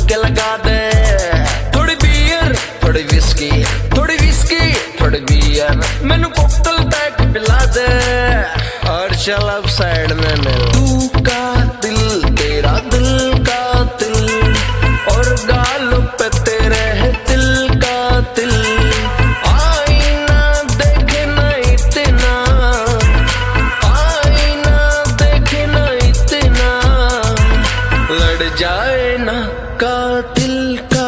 के लगा दे। थोड़ी बियर थोड़ी विस्की, थोड़ी विस्की थोड़ी बियर, मैनू कोकटल पैक पिला दे। और चल अब साइड में मिल। तू का दिल तेरा दिल का दिल, और गालों पे तेरे है दिल का दिल। आईना देखे ना इतना, आईना देखे ना इतना, लड़ जाए ना कातिल का